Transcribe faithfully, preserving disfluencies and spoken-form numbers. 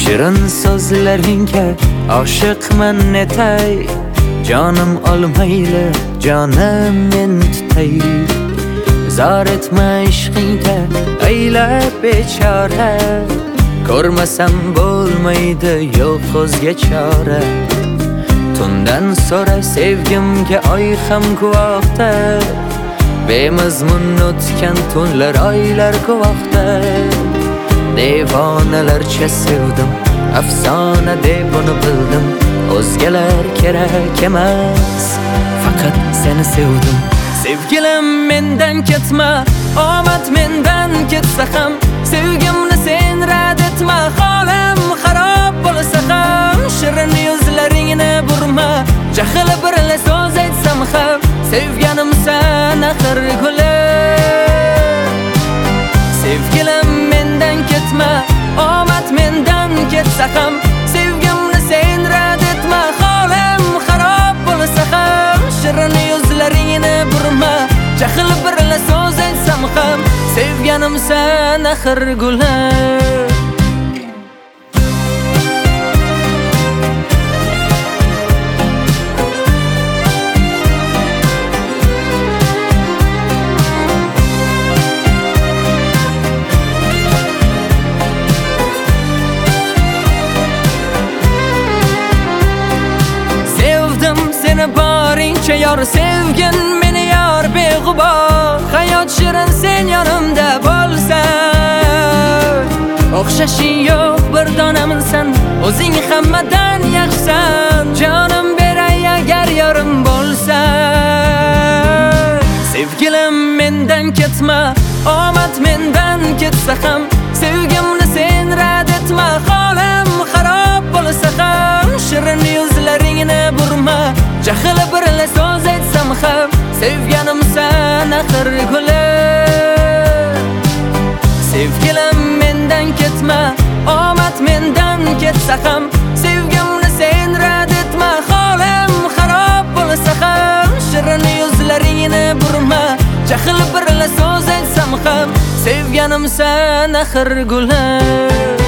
shirin so'zlaringga oshiqman netay. Jonim olmayli, jonim men tutay. Zor etma ishqingda aylab bechora. Ko'rmasam bo'lmaydi, yo'q o'zga chora. Tundan so'ra sevgimga oy ham guvohdir. Bemazmun o'tgan tunlar oylar guvohdir. Devonalarcha sevdim, afsona deb uni bildim. O'zgalar kerak emas, faqat seni sevdim. Sevgilim mendan ketma, omad mendan ketsa ham, sevgimni sen rad etma. Holim xarob bo'lsa ham, shirin yuzlaringni burma. Jahl birla so'z aytsam ham, sevganim sen axir gulim. Sevgilim mendan ketma, omad mendan ketsa ham, sevgimni sen rad etma. Holim xarob bo'lsa ham, shirin yuzlaringni burma. Jahl birla so'z aytsam ham, sevganim sen axir gulim. Boringcha yor, sevgin meni yor beg'ubor. Hayot shirin sen yonimda bo'lsan. O'xshashing yo'q bir donaminsan, o'zing hammadan yaxshisan. Jonim beray agar yorim bo'lsan. Sevgilim mendan ketma, omad mendan ketsa ham, sevgimni sen rad etma. Holim xarob bo'lsa ham, shirin yuzlaringni burma. Jahl birla so'z aytsam ham, sevganim sen axir gulim. Sevgilim mendan ketma, omad mendan ketsa ham, sevgimni sen rad etma. Holim xarob bo'lsa ham, shirin yuzlaringni burma. Jahl birla so'z aytsam ham, sevganim sen axir gulim.